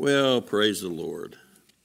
Well, praise the Lord.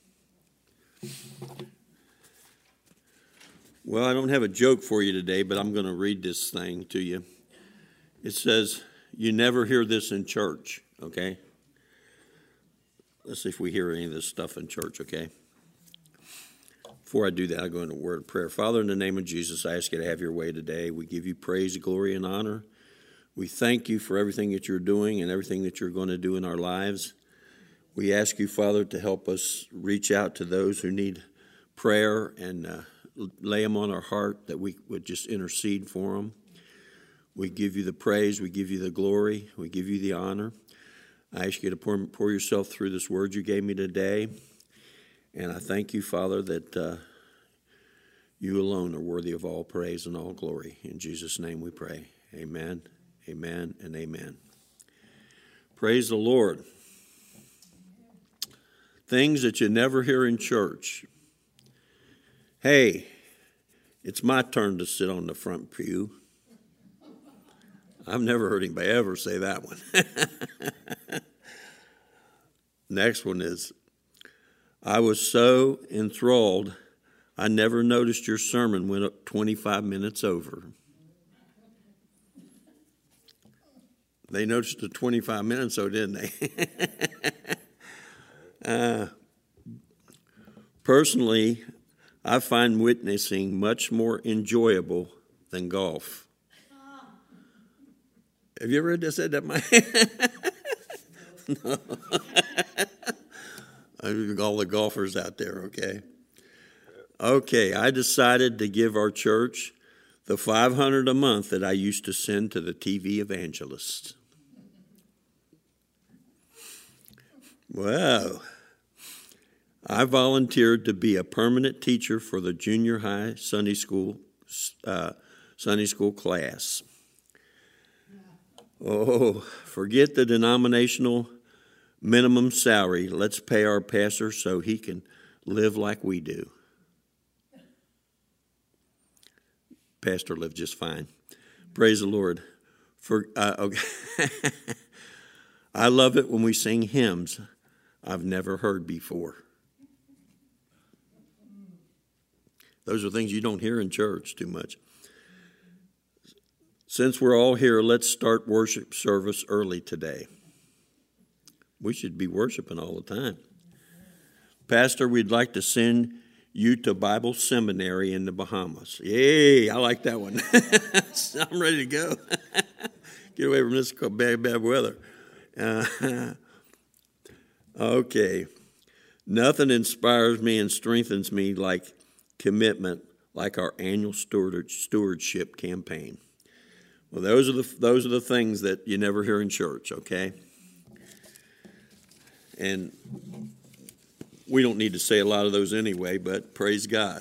Well, I don't have a joke for you today, but I'm going to read this thing to you. It says, you never hear this in church, okay? Let's see if we hear any of this stuff in church, okay? Before I do that, I'll go into a word of prayer. Father, in the name of Jesus, I ask you to have your way today. We give you praise, glory, and honor. We thank you for everything that you're doing and everything that you're going to do in our lives. We ask you, Father, to help us reach out to those who need prayer and lay them on our heart, that we would just intercede for them. We give you the praise, we give you the glory, we give you the honor. I ask you to pour yourself through this word you gave me today. And I thank you, Father, that you alone are worthy of all praise and all glory. In Jesus' name we pray. Amen, amen, and amen. Praise the Lord. Things that you never hear in church. Hey, it's my turn to sit on the front pew. I've never heard anybody ever say that one. Next one is, I was so enthralled, I never noticed your sermon went up 25 minutes over. They noticed the 25 minutes, though, didn't they? Personally, I find witnessing much more enjoyable than golf. Have you ever heard that said that? No. All the golfers out there, okay? Okay, I decided to give our church the $500 a month that I used to send to the TV evangelists. Well, I volunteered to be a permanent teacher for the junior high Sunday school class. Oh, forget the denominational minimum salary. Let's pay our pastor so he can live like we do. Pastor lived just fine. Praise the Lord. Okay. I love it when we sing hymns I've never heard before. Those are things you don't hear in church too much. Since we're all here, let's start worship service early today. We should be worshiping all the time. Pastor, we'd like to send you to Bible seminary in the Bahamas. Yay, I like that one. I'm ready to go. Get away from this bad weather. Okay. Nothing inspires me and strengthens me like commitment, like our annual stewardship campaign. Well, those are the things that you never hear in church, okay? And we don't need to say a lot of those anyway, but praise God.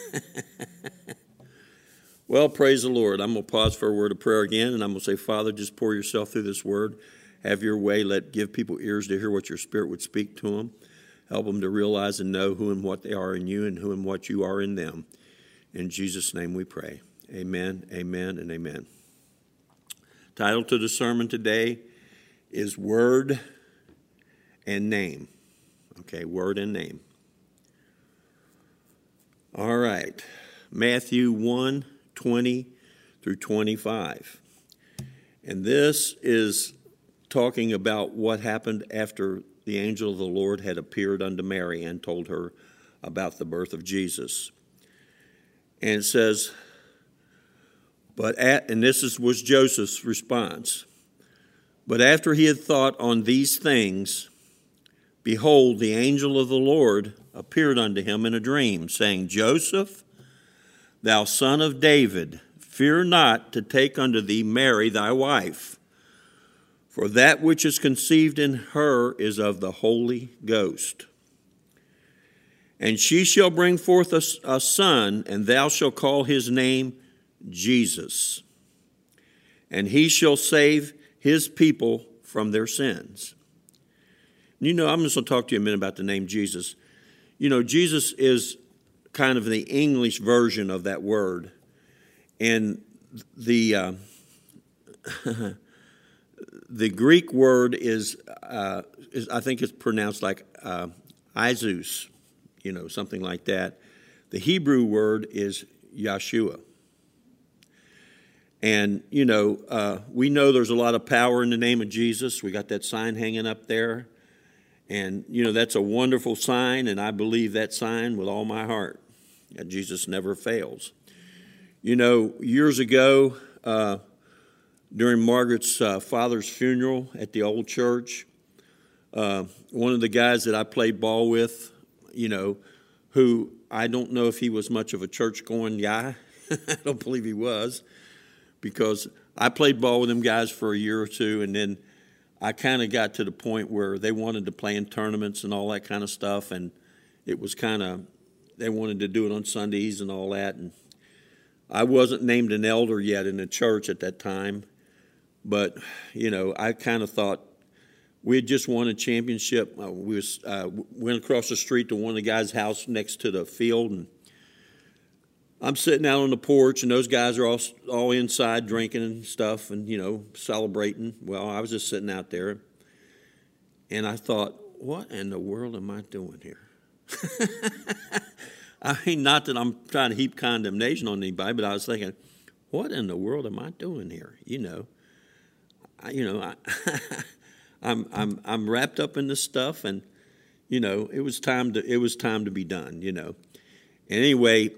Well, praise the Lord. I'm going to pause for a word of prayer again, and I'm going to say, Father, just pour yourself through this word. Have your way. Give people ears to hear what your Spirit would speak to them. Help them to realize and know who and what they are in you and who and what you are in them. In Jesus' name we pray. Amen, amen, and amen. Title to the sermon today is Word and Name. Okay, Word and Name. All right, Matthew 1:20 through 25. And this is talking about what happened after the angel of the Lord had appeared unto Mary and told her about the birth of Jesus. And it says, and this was Joseph's response. But after he had thought on these things, behold, the angel of the Lord appeared unto him in a dream, saying, Joseph, thou son of David, fear not to take unto thee Mary thy wife, for that which is conceived in her is of the Holy Ghost. And she shall bring forth a son, and thou shalt call his name Jesus. And he shall save his people from their sins. You know, I'm just going to talk to you a minute about the name Jesus. You know, Jesus is kind of the English version of that word. And the The Greek word is I think it's pronounced like Isus, something like that. The Hebrew word is Yeshua. And, we know there's a lot of power in the name of Jesus. We got that sign hanging up there. And, that's a wonderful sign, and I believe that sign with all my heart, that Jesus never fails. Years ago, during Margaret's father's funeral at the old church, one of the guys that I played ball with, who I don't know if he was much of a church-going guy. I don't believe he was, because I played ball with them guys for a year or two, and then I kind of got to the point where they wanted to play in tournaments and all that kind of stuff, and it was they wanted to do it on Sundays and all that, and I wasn't named an elder yet in the church at that time, but, I kind of thought we had just won a championship. We went across the street to one of the guys' house next to the field, and I'm sitting out on the porch, and those guys are all inside drinking and stuff and, celebrating. Well, I was just sitting out there, and I thought, what in the world am I doing here? I mean, not that I'm trying to heap condemnation on anybody, but I was thinking, what in the world am I doing here? I'm wrapped up in this stuff, and it was time to be done. And anyway,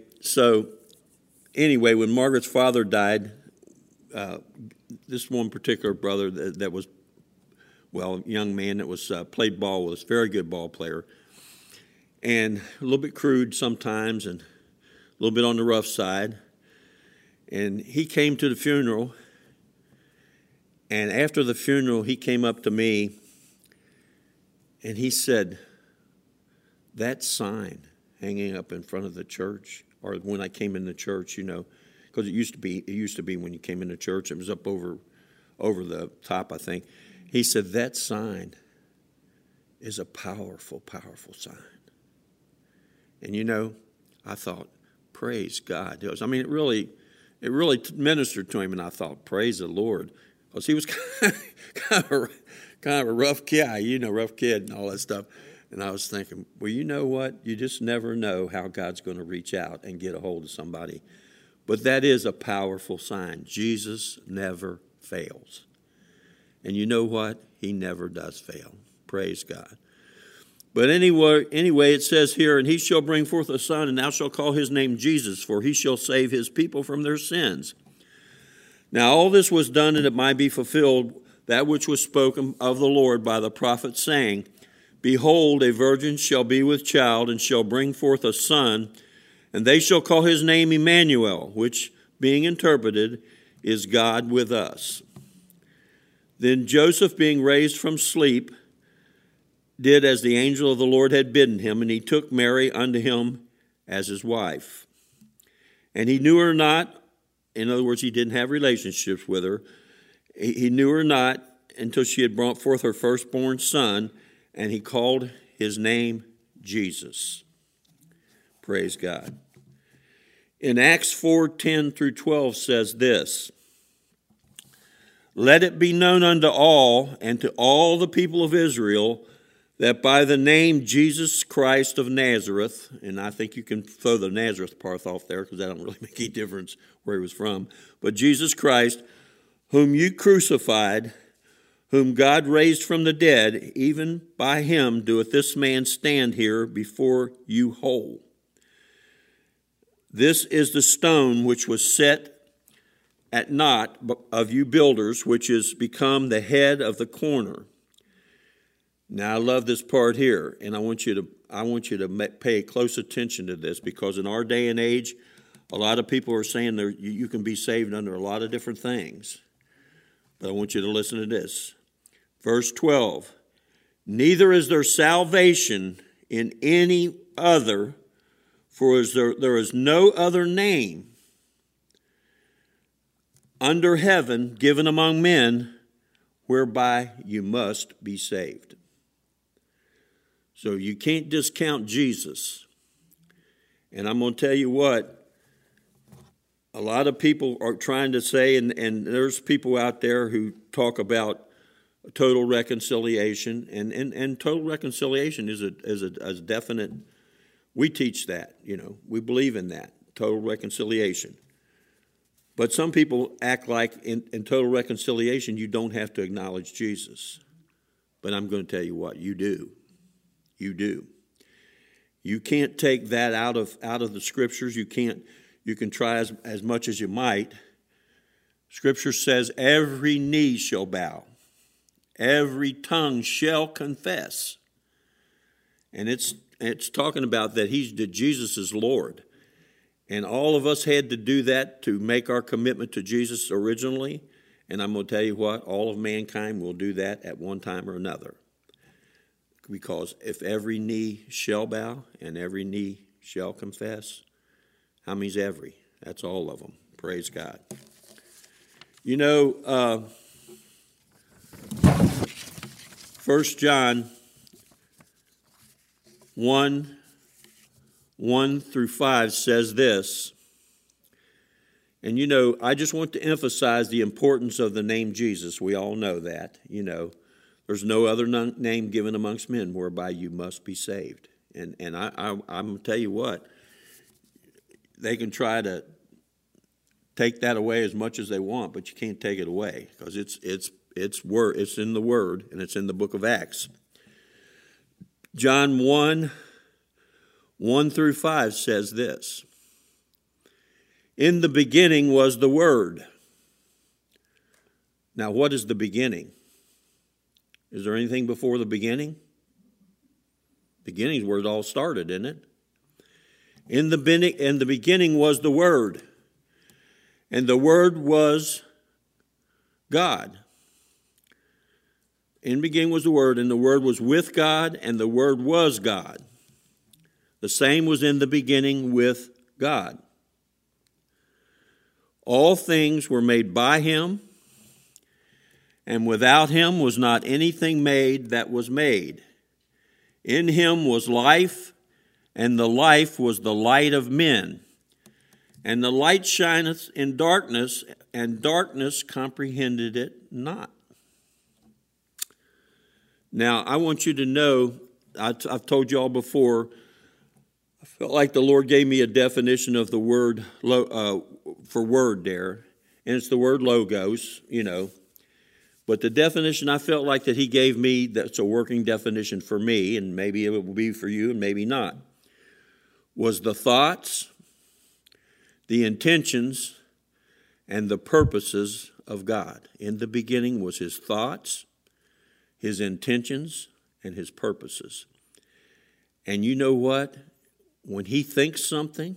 when Margaret's father died, this one particular brother that was, a young man that was played ball with us, very good ball player, and a little bit crude sometimes, and a little bit on the rough side. And he came to the funeral, and after the funeral, he came up to me, and he said, that sign hanging up in front of the church, or when I came in the church, because it used to be when you came into church, it was up over the top, I think. He said, that sign is a powerful, powerful sign. And, I thought, praise God. It really ministered to him, and I thought, praise the Lord. Because he was kind of a rough guy, rough kid and all that stuff. And I was thinking, well, you know what? You just never know how God's going to reach out and get a hold of somebody. But that is a powerful sign. Jesus never fails. And you know what? He never does fail. Praise God. But anyway, it says here, and he shall bring forth a son, and thou shalt call his name Jesus, for he shall save his people from their sins. Now all this was done, and it might be fulfilled, that which was spoken of the Lord by the prophet, saying, behold, a virgin shall be with child, and shall bring forth a son, and they shall call his name Emmanuel, which, being interpreted, is God with us. Then Joseph, being raised from sleep, did as the angel of the Lord had bidden him, and he took Mary unto him as his wife. And he knew her not. In other words, he didn't have relationships with her. He knew her not until she had brought forth her firstborn son, and he called his name Jesus. Praise God. In Acts 4:10 through 12 says this, let it be known unto all and to all the people of Israel that by the name Jesus Christ of Nazareth, and I think you can throw the Nazareth part off there because that don't really make any difference where he was from, but Jesus Christ, whom you crucified, whom God raised from the dead, even by him doeth this man stand here before you whole. This is the stone which was set at naught of you builders, which is become the head of the corner. Now I love this part here, and I want you to pay close attention to this, because in our day and age, a lot of people are saying you can be saved under a lot of different things. But I want you to listen to this. Verse 12, neither is there salvation in any other, for there is no other name under heaven given among men whereby you must be saved. So you can't discount Jesus. And I'm going to tell you what, a lot of people are trying to say, and there's people out there who talk about total reconciliation, and total reconciliation is a definite. We teach that, we believe in that, total reconciliation. But some people act like in total reconciliation you don't have to acknowledge Jesus. But I'm going to tell you what, you do. You do. You can't take that out of the scriptures. You can try as much as you might. Scripture says every knee shall bow. Every tongue shall confess. And it's talking about that Jesus is Lord. And all of us had to do that to make our commitment to Jesus originally. And I'm going to tell you what, all of mankind will do that at one time or another. Because if every knee shall bow and every knee shall confess, how many's every? That's all of them. Praise God. 1 John 1:1-5 says this. And I just want to emphasize the importance of the name Jesus. We all know that, There's no other name given amongst men whereby you must be saved. And I'm going to tell you what, they can try to take that away as much as they want, but you can't take it away because it's in the Word, and it's in the book of Acts. John 1:1-5 says this. In the beginning was the Word. Now, what is the beginning? Is there anything before the beginning? Beginning is where it all started, isn't it? In the beginning was the Word, and the Word was God. In the beginning was the Word, and the Word was with God, and the Word was God. The same was in the beginning with God. All things were made by Him, and without Him was not anything made that was made. In Him was life, and the life was the light of men. And the light shineth in darkness, and darkness comprehended it not. Now, I want you to know, I've told you all before, I felt like the Lord gave me a definition of the word for word there, and it's the word logos, But the definition I felt like that He gave me, that's a working definition for me, and maybe it will be for you and maybe not, was the thoughts, the intentions, and the purposes of God. In the beginning was His thoughts, His intentions, and His purposes. And you know what? When He thinks something,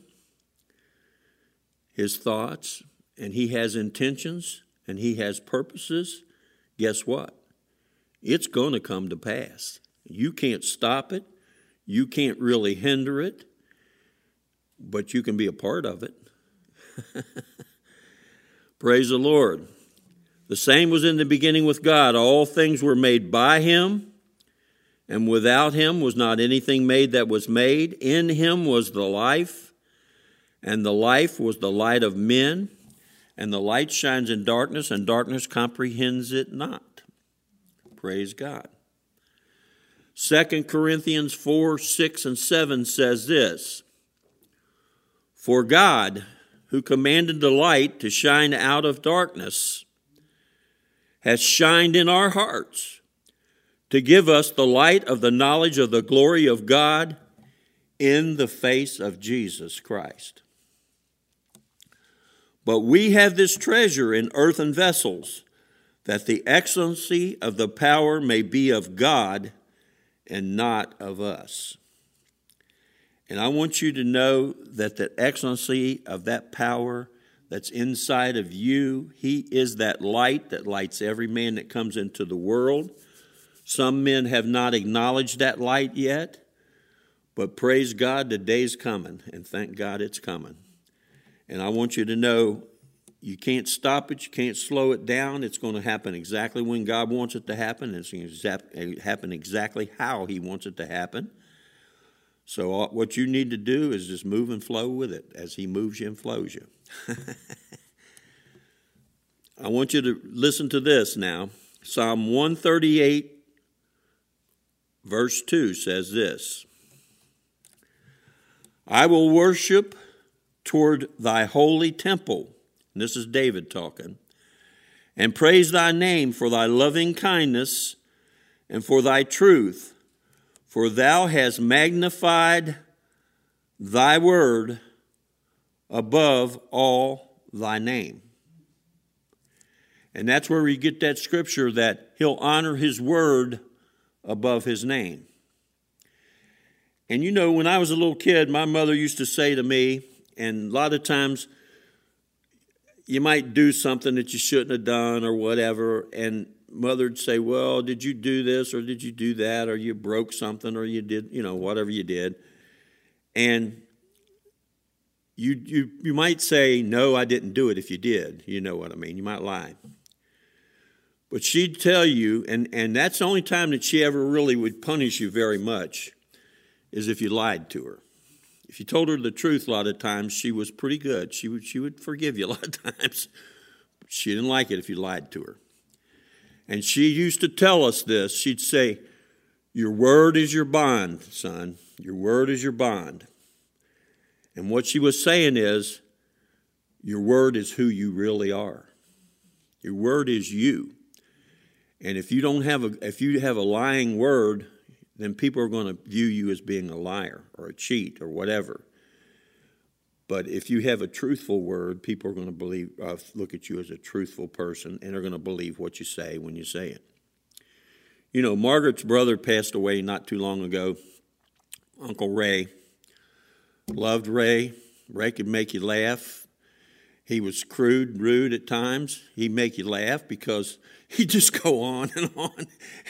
His thoughts, and He has intentions, and He has purposes, guess what? It's going to come to pass. You can't stop it. You can't really hinder it, but you can be a part of it. Praise the Lord. The same was in the beginning with God. All things were made by Him, and without Him was not anything made that was made. In Him was the life, and the life was the light of men. And the light shines in darkness, and darkness comprehends it not. Praise God. 2 Corinthians 4:6-7 says this. For God, who commanded the light to shine out of darkness, has shined in our hearts to give us the light of the knowledge of the glory of God in the face of Jesus Christ. But we have this treasure in earthen vessels, that the excellency of the power may be of God and not of us. And I want you to know that the excellency of that power that's inside of you, He is that light that lights every man that comes into the world. Some men have not acknowledged that light yet, but praise God, the day's coming, and thank God it's coming. And I want you to know you can't stop it. You can't slow it down. It's going to happen exactly when God wants it to happen. It's going to happen exactly how He wants it to happen. So what you need to do is just move and flow with it as He moves you and flows you. I want you to listen to this now. Psalm 138, verse 2 says this: I will worship toward thy holy temple. And this is David talking. And praise thy name for thy loving kindness and for thy truth. For thou hast magnified thy word above all thy name. And that's where we get that scripture that he'll honor his word above his name. And you know, when I was a little kid, my mother used to say to me, and a lot of times you might do something that you shouldn't have done or whatever, and mother would say, well, did you do this or did you do that, or you broke something, or you did, whatever you did. And you might say, no, I didn't do it if you did. You know what I mean? You might lie. But she'd tell you, and that's the only time that she ever really would punish you very much, is if you lied to her. If you told her the truth a lot of times, she was pretty good. She would forgive you a lot of times. But she didn't like it if you lied to her. And she used to tell us this. She'd say, your word is your bond, son. Your word is your bond. And what she was saying is, your word is who you really are. Your word is you. And if you have a lying word, then people are going to view you as being a liar or a cheat or whatever. But if you have a truthful word, people are going to look at you as a truthful person, and are going to believe what you say when you say it. You know, Margaret's brother passed away not too long ago, Uncle Ray. Loved Ray. Ray could make you laugh. He was crude, rude at times. He'd make you laugh because he'd just go on and on.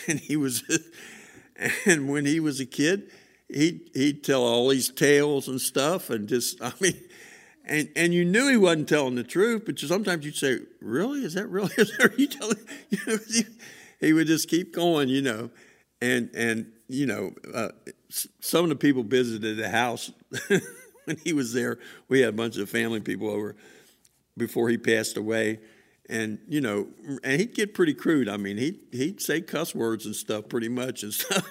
And when he was a kid, he'd tell all these tales and stuff, and and you knew he wasn't telling the truth, but sometimes you'd say, really? Is that really? Are you telling? He would just keep going, and some of the people visited the house when he was there. We had a bunch of family people over before he passed away. And, and he'd get pretty crude. I mean, he'd say cuss words and stuff pretty much and stuff.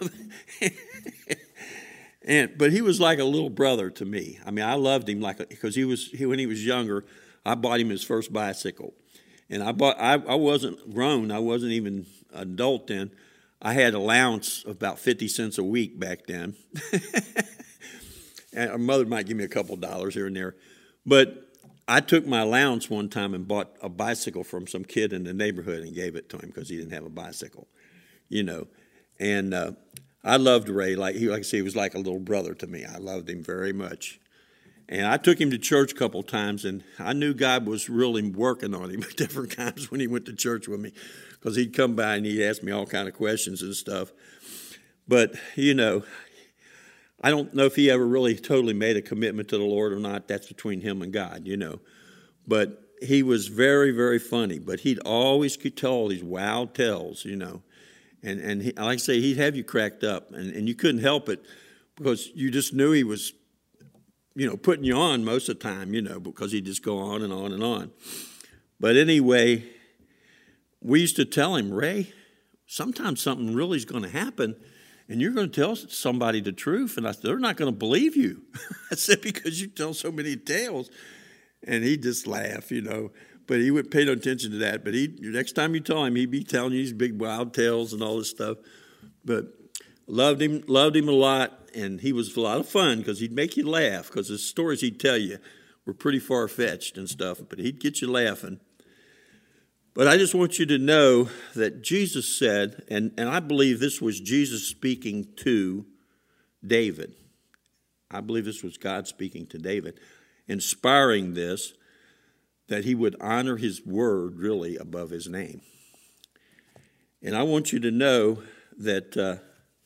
But he was like a little brother to me. I mean, I loved him because when he was younger, I bought him his first bicycle. And I wasn't grown. I wasn't even adult then. I had allowance of about 50 cents a week back then. And my mother might give me a couple dollars here and there. But I took my allowance one time and bought a bicycle from some kid in the neighborhood and gave it to him because he didn't have a bicycle, And I loved Ray. Like I say, he was like a little brother to me. I loved him very much. And I took him to church a couple times, and I knew God was really working on him at different times when he went to church with me, because he'd come by and he'd ask me all kind of questions and stuff. But, I don't know if he ever really totally made a commitment to the Lord or not. That's between him and God, But he was very, very funny. But he'd always could tell all these wild tales, And like I say, he'd have you cracked up. And you couldn't help it because you just knew he was, putting you on most of the time, because he'd just go on and on and on. But anyway, we used to tell him, Ray, sometimes something really is going to happen. And you're going to tell somebody the truth, and they're not going to believe you. I said, because you tell so many tales. And he'd just laugh, But he would pay no attention to that. But next time you tell him, he'd be telling you these big wild tales and all this stuff. But loved him a lot, and he was a lot of fun because he'd make you laugh, because the stories he'd tell you were pretty far-fetched and stuff. But he'd get you laughing. But I just want you to know that Jesus said, and I believe this was Jesus speaking to David. I believe this was God speaking to David, inspiring this, that he would honor his word really above his name. And I want you to know that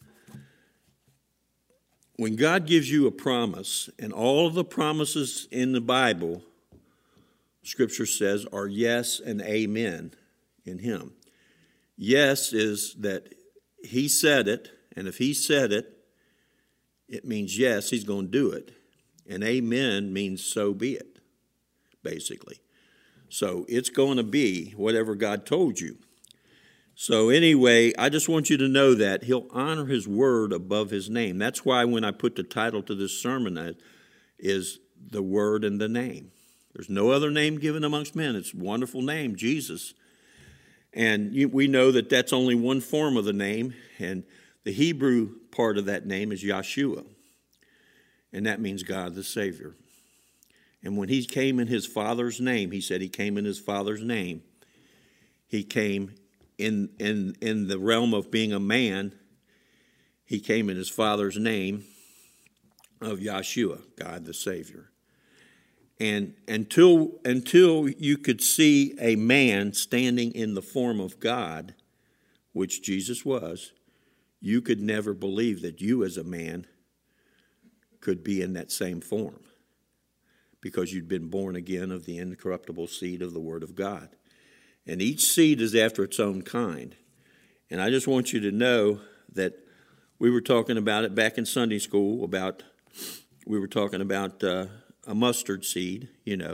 when God gives you a promise, and all of the promises in the Bible, Scripture says, are yes and amen in him. Yes is that he said it, and if he said it, it means yes, he's going to do it. And amen means so be it, basically. So it's going to be whatever God told you. So anyway, I just want you to know that he'll honor his word above his name. That's why when I put the title to this sermon, that is the word and the name. There's no other name given amongst men. It's a wonderful name, Jesus. And we know that that's only one form of the name, and the Hebrew part of that name is Yahshua, and that means God the Savior. And when he came in his Father's name, he said he came in his Father's name. He came in the realm of being a man. He came in his Father's name of Yahshua, God the Savior. And until you could see a man standing in the form of God, which Jesus was, you could never believe that you as a man could be in that same form, because you'd been born again of the incorruptible seed of the Word of God. And each seed is after its own kind. And I just want you to know that we were talking about it back in Sunday school, we were talking about a mustard seed,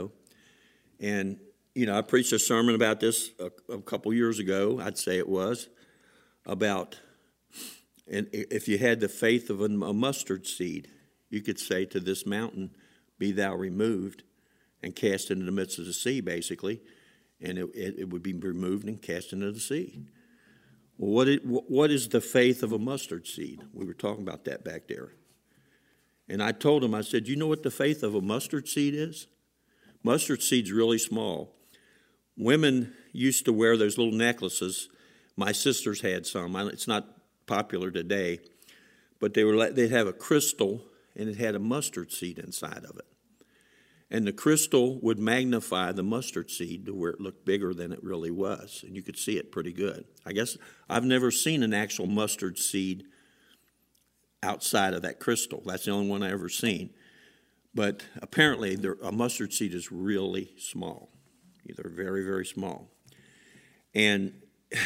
And, I preached a sermon about this a couple years ago, I'd say it was, about, and if you had the faith of a mustard seed, you could say to this mountain, be thou removed, and cast into the midst of the sea, basically, and it would be removed and cast into the sea. Well, what is the faith of a mustard seed? We were talking about that back there. And I told him, I said, you know what the faith of a mustard seed is? Mustard seed's really small. Women used to wear those little necklaces. My sisters had some. It's not popular today. But they'd have a crystal, and it had a mustard seed inside of it. And the crystal would magnify the mustard seed to where it looked bigger than it really was. And you could see it pretty good. I guess I've never seen an actual mustard seed outside of that crystal. That's the only one I ever seen. But apparently a mustard seed is really small. They're very, very small. And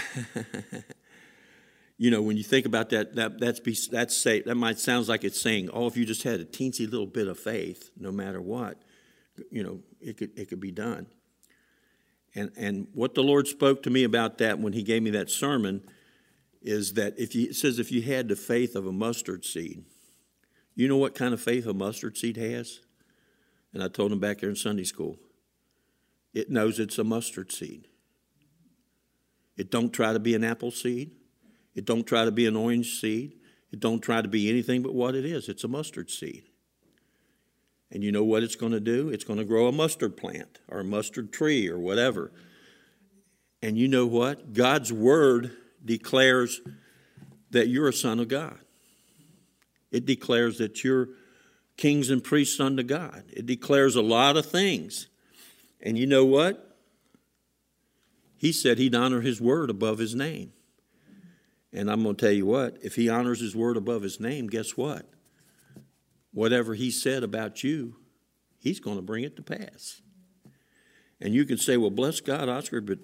when you think about that might sound like it's saying, if you just had a teensy little bit of faith, no matter what, it could be done. And what the Lord spoke to me about that when he gave me that sermon is that it says if you had the faith of a mustard seed, you know what kind of faith a mustard seed has? And I told him back there in Sunday school, it knows it's a mustard seed. It don't try to be an apple seed. It don't try to be an orange seed. It don't try to be anything but what it is. It's a mustard seed. And you know what it's going to do? It's going to grow a mustard plant or a mustard tree or whatever. And you know what? God's word declares that you're a son of God. It declares that you're kings and priests unto God. It declares a lot of things. And you know what? He said he'd honor his word above his name. And I'm going to tell you what, if he honors his word above his name, guess what? Whatever he said about you, he's going to bring it to pass. And you can say, well, bless God, Oscar, but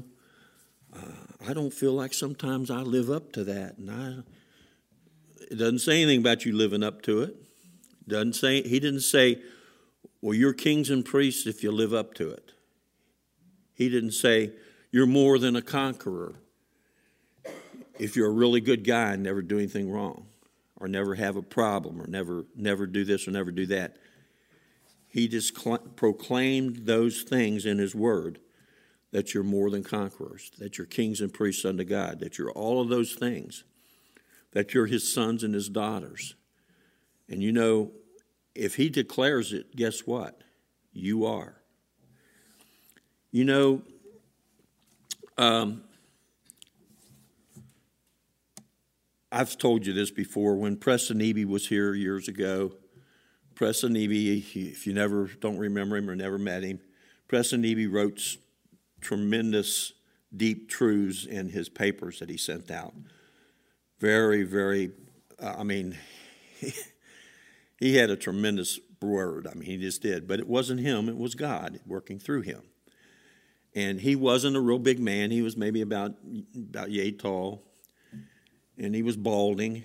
I don't feel like sometimes I live up to that. And it doesn't say anything about you living up to it. He didn't say, well, you're kings and priests if you live up to it. He didn't say, you're more than a conqueror if you're a really good guy and never do anything wrong, or never have a problem, or never do this or never do that. He just proclaimed those things in his word, that you're more than conquerors, that you're kings and priests unto God, that you're all of those things, that you're his sons and his daughters. And if he declares it, guess what? You are. I've told you this before. When Preston Eby was here years ago, Preston Eby, if you don't remember him or never met him, Preston Eby wrote tremendous, deep truths in his papers that he sent out. Very, very, he had a tremendous word. He just did. But it wasn't him. It was God working through him. And he wasn't a real big man. He was maybe about yay tall. And he was balding,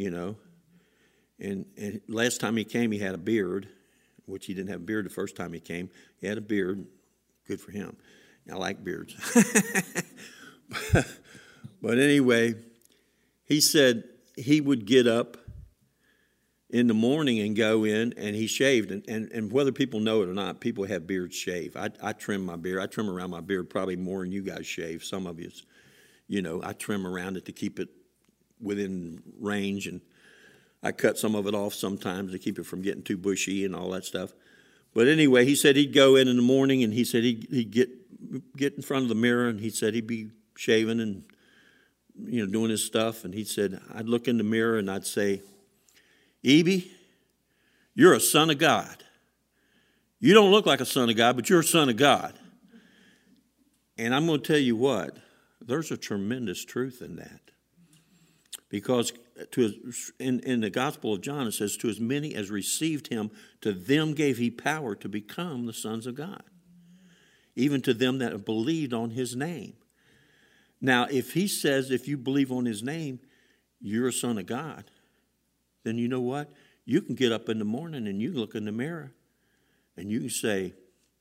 And last time he came, he had a beard, which he didn't have a beard the first time he came. He had a beard. Good for him. I like beards. But anyway, he said he would get up in the morning and go in, and he shaved. And whether people know it or not, people have beards shaved. I trim my beard. I trim around my beard probably more than you guys shave. Some of you, I trim around it to keep it within range, and I cut some of it off sometimes to keep it from getting too bushy and all that stuff. But anyway, he said he'd go in the morning, and he said he'd get in front of the mirror, and he said he'd be shaving and doing his stuff. And he said, I'd look in the mirror and I'd say, Eby, you're a son of God. You don't look like a son of God, but you're a son of God. And I'm going to tell you what, there's a tremendous truth in that. Because in the Gospel of John, it says, to as many as received him, to them gave he power to become the sons of God. Even to them that have believed on his name. Now, if he says, if you believe on his name, you're a son of God, then you know what? You can get up in the morning and you can look in the mirror and you can say,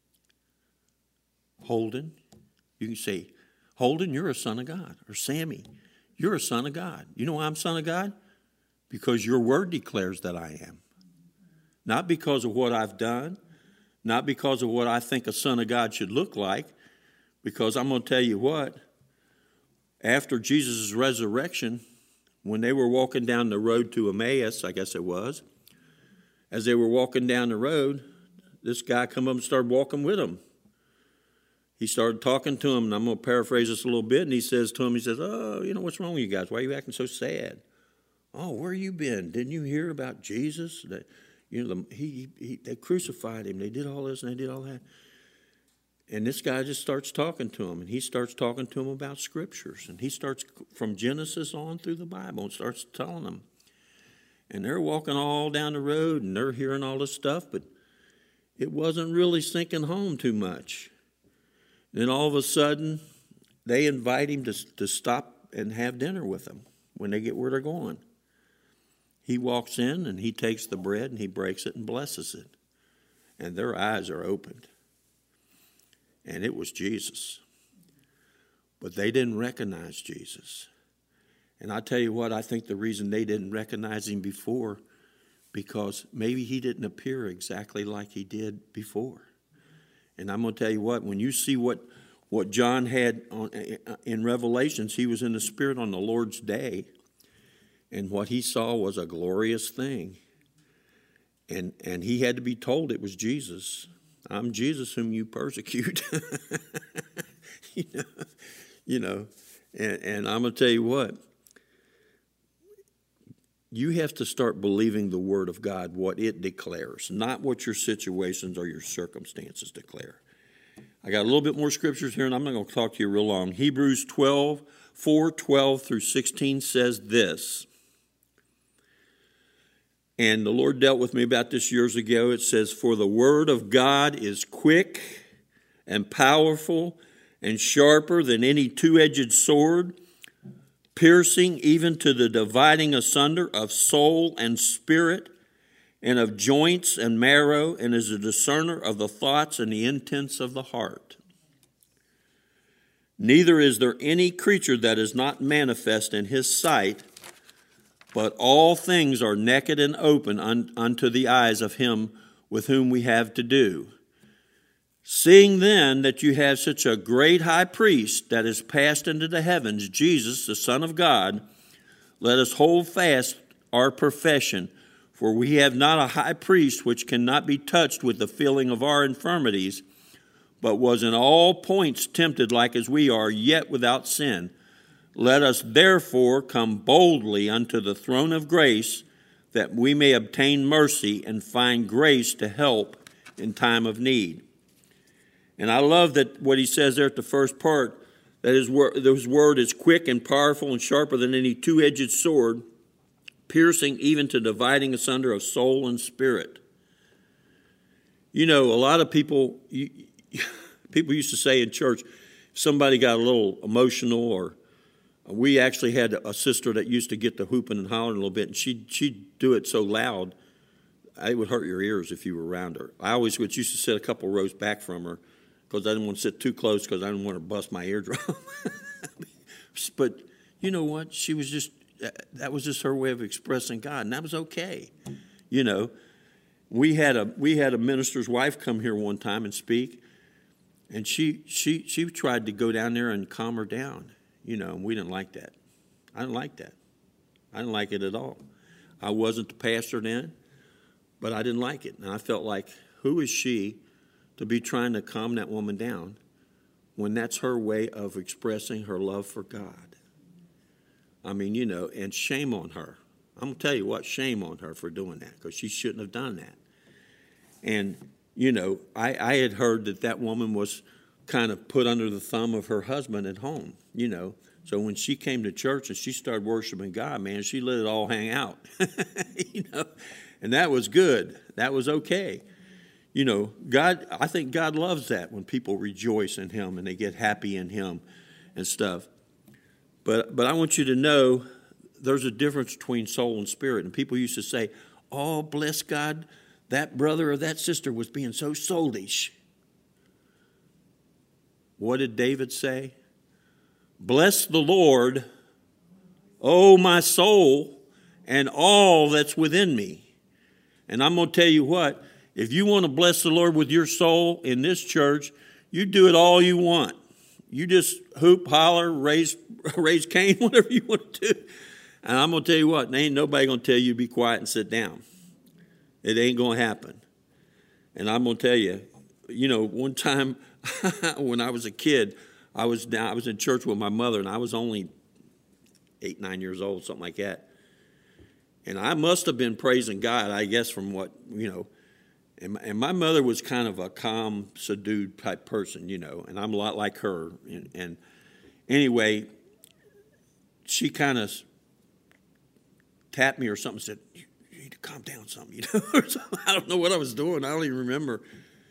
Holden, you're a son of God. Or Sammy, you're a son of God. You know why I'm son of God? Because your word declares that I am. Not because of what I've done, not because of what I think a son of God should look like, because I'm going to tell you what, after Jesus' resurrection, when they were walking down the road to Emmaus, I guess it was, as they were walking down the road, this guy come up and started walking with them. He started talking to him, and I'm going to paraphrase this a little bit, and he says to him, oh, what's wrong with you guys? Why are you acting so sad? Oh, where you been? Didn't you hear about Jesus? That, they crucified him. They did all this and they did all that. And this guy just starts talking to him, and he starts talking to him about scriptures. And he starts from Genesis on through the Bible and starts telling them. And they're walking all down the road, and they're hearing all this stuff, but it wasn't really sinking home too much. Then all of a sudden, they invite him to stop and have dinner with them when they get where they're going. He walks in, and he takes the bread, and he breaks it and blesses it. And their eyes are opened. And it was Jesus. But they didn't recognize Jesus. And I tell you what, I think the reason they didn't recognize him before, because maybe he didn't appear exactly like he did before. And I'm going to tell you what, when you see what John had in Revelations, he was in the Spirit on the Lord's day. And what he saw was a glorious thing. And he had to be told it was Jesus. I'm Jesus whom you persecute. And I'm going to tell you what. You have to start believing the Word of God, what it declares, not what your situations or your circumstances declare. I got a little bit more scriptures here, and I'm not going to talk to you real long. Hebrews 4:12 through 16 says this. And the Lord dealt with me about this years ago. It says, for the word of God is quick and powerful and sharper than any two-edged sword, piercing even to the dividing asunder of soul and spirit, and of joints and marrow, and is a discerner of the thoughts and the intents of the heart. Neither is there any creature that is not manifest in his sight, but all things are naked and open unto the eyes of him with whom we have to do. Seeing then that you have such a great high priest that is passed into the heavens, Jesus, the Son of God, let us hold fast our profession. For we have not a high priest which cannot be touched with the feeling of our infirmities, but was in all points tempted like as we are, yet without sin. Let us therefore come boldly unto the throne of grace, that we may obtain mercy and find grace to help in time of need. And I love that what he says there at the first part, that his word is quick and powerful and sharper than any two-edged sword, piercing even to dividing asunder of soul and spirit. A lot of people used to say in church, if somebody got a little emotional, or we actually had a sister that used to get to whooping and hollering a little bit, and she'd do it so loud, it would hurt your ears if you were around her. I always used to sit a couple rows back from her, because I didn't want to sit too close, because I didn't want to bust my eardrum. But, you know what? She was just, that was just her way of expressing God, and that was okay. You know, we had a minister's wife come here one time and speak, and she tried to go down there and calm her down, you know, and we didn't like that. I didn't like that. I didn't like it at all. I wasn't the pastor then, but I didn't like it. And I felt like, who is she to be trying to calm that woman down when that's her way of expressing her love for God? I mean, you know, and shame on her. I'm going to tell you what, shame on her for doing that, because she shouldn't have done that. And, you know, I had heard that woman was kind of put under the thumb of her husband at home, you know. So when she came to church and she started worshiping God, man, she let it all hang out, you know. And that was good. That was okay. You know, God, I think God loves that when people rejoice in Him and they get happy in Him and stuff. But I want you to know there's a difference between soul and spirit. And people used to say, oh, bless God, that brother or that sister was being so soulish. What did David say? Bless the Lord, O my soul, and all that's within me. And I'm going to tell you what, if you want to bless the Lord with your soul in this church, you do it all you want. You just hoop, holler, raise Cain, whatever you want to do. And I'm going to tell you what, ain't nobody going to tell you to be quiet and sit down. It ain't going to happen. And I'm going to tell you, you know, one time when I was a kid, I was in church with my mother, and I was only 8, 9 years old, something like that. And I must have been praising God, I guess, from what, you know. And my mother was kind of a calm, subdued type person, you know, and I'm a lot like her. And anyway, she kind of tapped me or something and said, you need to calm down something, you know. I don't know what I was doing. I don't even remember.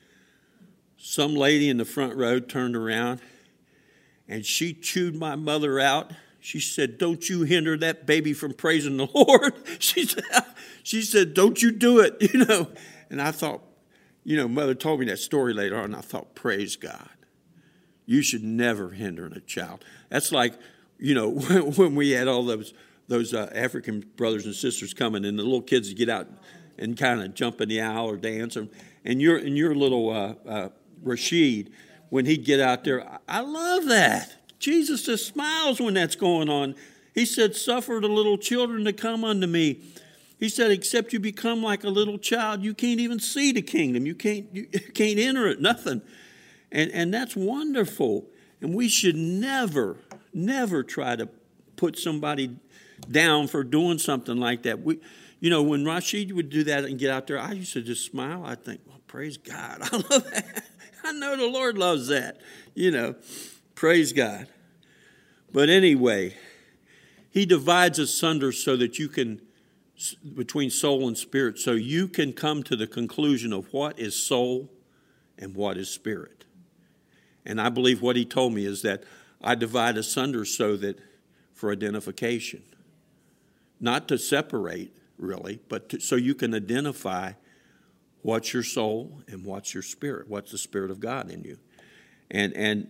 Some lady in the front row turned around, and she chewed my mother out. She said, don't you hinder that baby from praising the Lord. She said, don't you do it, you know. And I thought, you know, Mother told me that story later on, and I thought, praise God. You should never hinder a child. That's like, you know, when we had all those African brothers and sisters coming, and the little kids would get out and kind of jump in the aisle or dance. And your little Rashid, when he'd get out there, I love that. Jesus just smiles when that's going on. He said, suffer the little children to come unto me. He said, except you become like a little child, you can't even see the kingdom. You can't enter it, nothing. And that's wonderful. And we should never try to put somebody down for doing something like that. You know, when Rashid would do that and get out there, I used to just smile. I think, well, praise God. I love that. I know the Lord loves that. You know, praise God. But anyway, He divides asunder so that you can, between soul and spirit, so you can come to the conclusion of what is soul and what is spirit. And I believe what He told me is that I divide asunder so that for identification. Not to separate, really, but so you can identify what's your soul and what's your spirit, what's the Spirit of God in you. And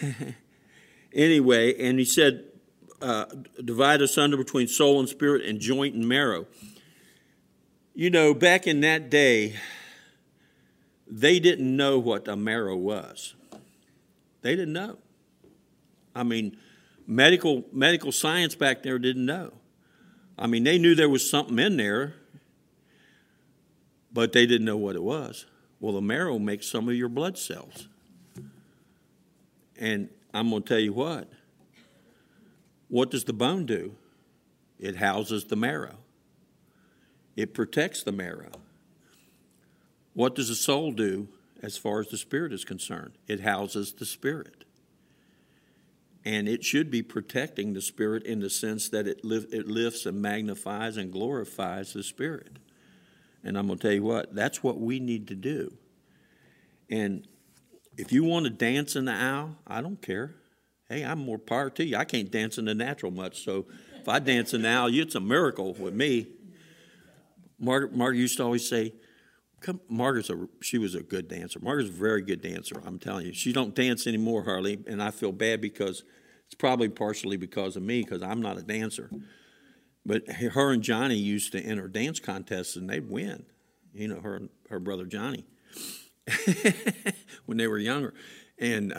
anyway, and He said, divide asunder between soul and spirit and joint and marrow. You know, back in that day, they didn't know what a marrow was. They didn't know. I mean, medical science back there didn't know. I mean, they knew there was something in there, but they didn't know what it was. Well, the marrow makes some of your blood cells. And I'm going to tell you what. What does the bone do? It houses the marrow. It protects the marrow. What does the soul do as far as the spirit is concerned? It houses the spirit. And it should be protecting the spirit in the sense that it lifts and magnifies and glorifies the spirit. And I'm going to tell you what, that's what we need to do. And if you want to dance in the aisle, I don't care. Hey, I'm more power to you. I can't dance in the natural much, so if I dance in the aisle, it's a miracle with me. Margaret used to always say, she was a good dancer. Margaret's a very good dancer, I'm telling you. She don't dance anymore hardly, and I feel bad because It's probably partially because of me, because I'm not a dancer. But her and Johnny used to enter dance contests, and they'd win. You know, her brother Johnny, when they were younger. And,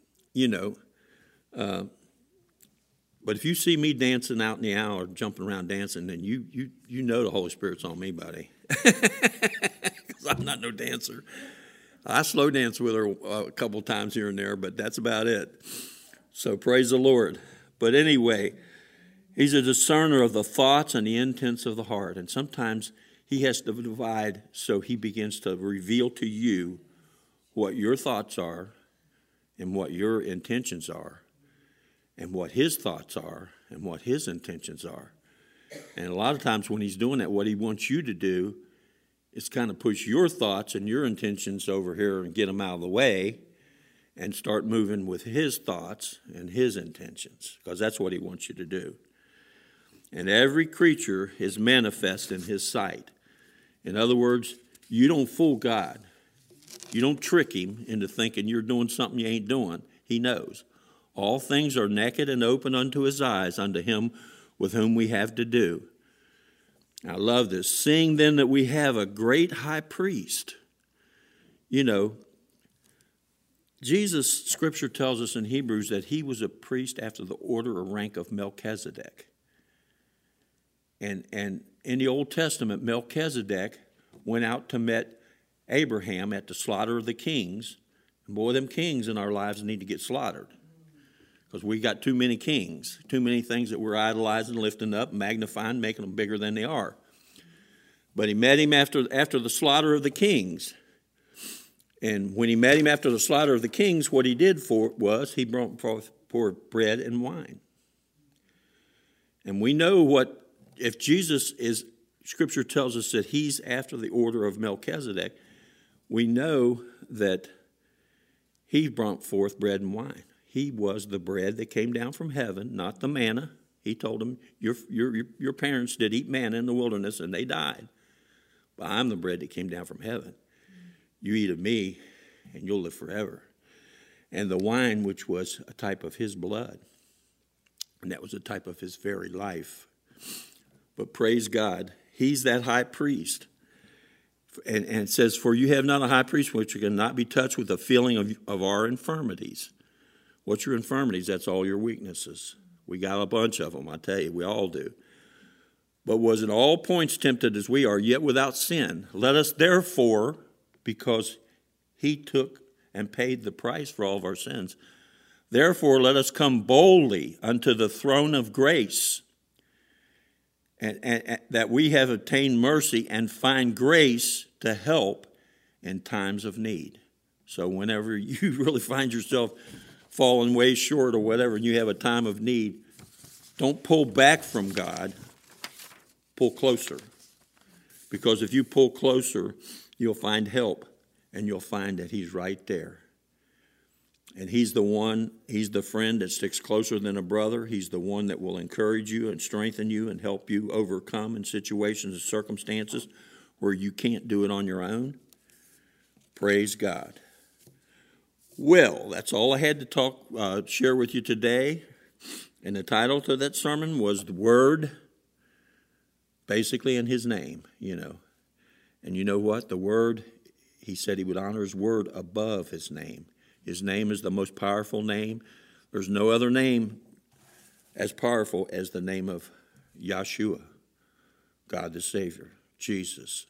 but if you see me dancing out in the aisle or jumping around dancing, then you know the Holy Spirit's on me, buddy. Because I'm not no dancer. I slow dance with her a couple times here and there, but that's about it. So praise the Lord. But anyway, he's a discerner of the thoughts and the intents of the heart. And sometimes he has to divide, so he begins to reveal to you what your thoughts are and what your intentions are, and what his thoughts are and what his intentions are. And a lot of times when he's doing that, what he wants you to do is kind of push your thoughts and your intentions over here and get them out of the way and start moving with his thoughts and his intentions, because that's what he wants you to do. And every creature is manifest in his sight. In other words, you don't fool God. You don't trick him into thinking you're doing something you ain't doing. He knows. All things are naked and open unto his eyes, unto him with whom we have to do. I love this. Seeing then that we have a great high priest. You know, Jesus, Scripture tells us in Hebrews that he was a priest after the order or rank of Melchizedek. And in the Old Testament, Melchizedek went out to meet Abraham at the slaughter of the kings. And boy, them kings in our lives need to get slaughtered. Because we got too many kings, too many things that we're idolizing, lifting up, magnifying, making them bigger than they are. But he met him after the slaughter of the kings. And when he met him after the slaughter of the kings, what he did was he brought forth bread and wine. And we know what, if Jesus is, Scripture tells us that he's after the order of Melchizedek, we know that he brought forth bread and wine. He was the bread that came down from heaven, not the manna. He told them, your parents did eat manna in the wilderness and they died. But I'm the bread that came down from heaven. You eat of me and you'll live forever. And the wine, which was a type of his blood. And that was a type of his very life. But praise God, he's that high priest. And it says, for you have not a high priest which cannot be touched with the feeling of our infirmities. What's your infirmities? That's all your weaknesses. We got a bunch of them, I tell you. We all do. But was in all points tempted as we are, yet without sin. Let us therefore, because he took and paid the price for all of our sins, therefore let us come boldly unto the throne of grace, and that we have obtained mercy and find grace to help in times of need. So whenever you really find yourself falling way short or whatever, and you have a time of need, don't pull back from God, pull closer. Because if you pull closer, you'll find help, and you'll find that he's right there. And he's the friend that sticks closer than a brother. He's the one that will encourage you and strengthen you and help you overcome in situations and circumstances where you can't do it on your own. Praise God. Well, that's all I had to share with you today. And the title to that sermon was The Word, basically in his name, you know. And you know what? The Word, he said he would honor his word above his name. His name is the most powerful name. There's no other name as powerful as the name of Yeshua, God the Savior, Jesus,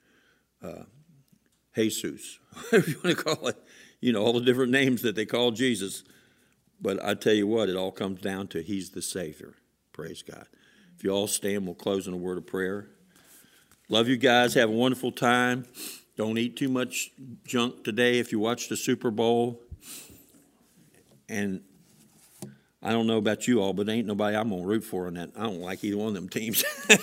Jesus, whatever you want to call it. You know, all the different names that they call Jesus. But I tell you what, it all comes down to he's the Savior. Praise God. If you all stand, we'll close in a word of prayer. Love you guys. Have a wonderful time. Don't eat too much junk today if you watch the Super Bowl. And I don't know about you all, but ain't nobody I'm going to root for in that. I don't like either one of them teams.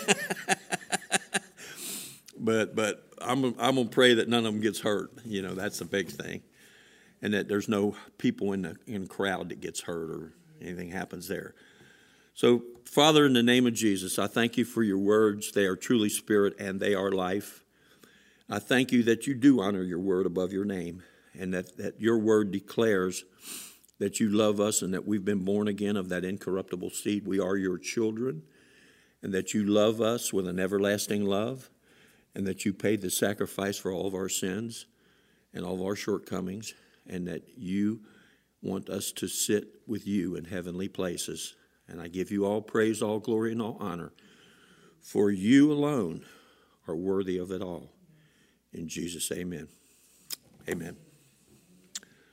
But I'm going to pray that none of them gets hurt. You know, that's the big thing. And that there's no people in the crowd that gets hurt or anything happens there. So, Father, in the name of Jesus, I thank you for your words. They are truly spirit and they are life. I thank you that you do honor your word above your name, and that your word declares that you love us and that we've been born again of that incorruptible seed. We are your children, and that you love us with an everlasting love, and that you paid the sacrifice for all of our sins and all of our shortcomings, and that you want us to sit with you in heavenly places. And I give you all praise, all glory, and all honor, for you alone are worthy of it all. In Jesus, amen. Amen.